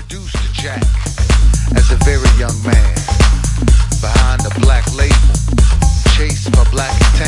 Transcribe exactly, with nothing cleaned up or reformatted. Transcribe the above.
introduced to Jack as a very young man behind a black label, chased for black attention.